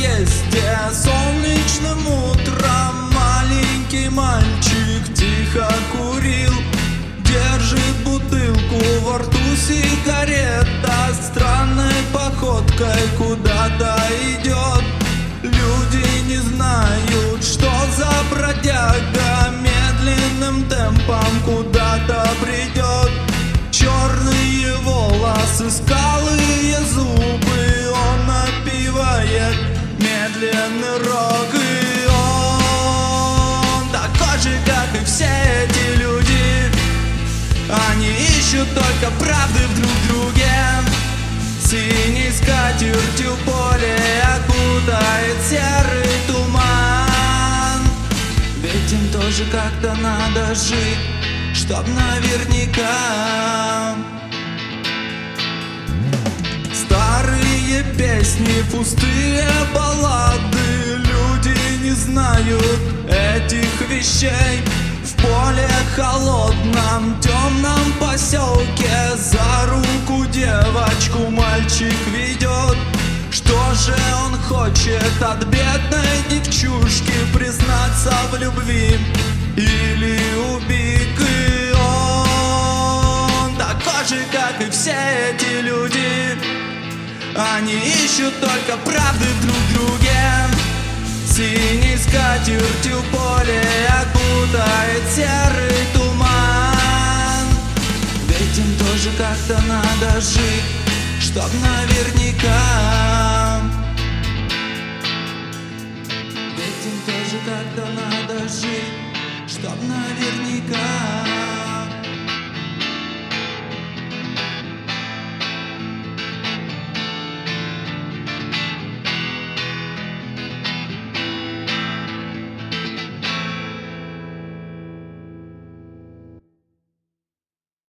подъезде солнечным утром маленький мальчик тихо курил, держит бутылку во рту, сигарета, странной походкой куда-то идет. Люди не знают, что за бродяга медленным темпом куда-то придет. Черные волосы, скалые зубы, он напевает медленный рок. И он такой же, как и все эти люди. Они ищут только правды в друг друге. Синей скатертью поле окутает серый туман. Ведь им тоже как-то надо жить, чтоб наверняка. Старые песни, пустые баллады, люди не знают этих вещей. В поле холодном, темном поселке за руку девочку мальчик ведет. Что же он хочет от бедной девчушки? Признаться в любви или убить? И он такой же, как и все эти люди. Они ищут только правды в друг друге. Синей скатертью поле окутает серый туман. Ведь им тоже как-то надо жить, чтоб наверняка. Ведь им тоже как-то надо жить, чтоб наверняка.